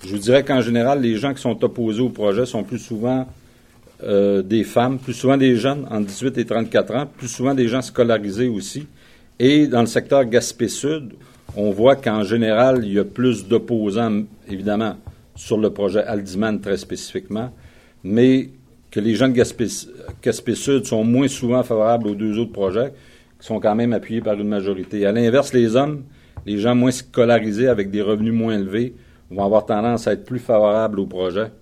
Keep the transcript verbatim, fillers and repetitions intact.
Je vous dirais qu'en général, les gens qui sont opposés au projet sont plus souvent euh, des femmes, plus souvent des jeunes, entre dix-huit et trente-quatre ans, plus souvent des gens scolarisés aussi. Et dans le secteur Gaspé-Sud, on voit qu'en général, il y a plus d'opposants, évidemment, sur le projet Haldimand très spécifiquement, mais que les gens de Gaspé, Gaspé-Sud sont moins souvent favorables aux deux autres projets, qui sont quand même appuyés par une majorité. À l'inverse, les hommes, les gens moins scolarisés avec des revenus moins élevés, vont avoir tendance à être plus favorables au projet.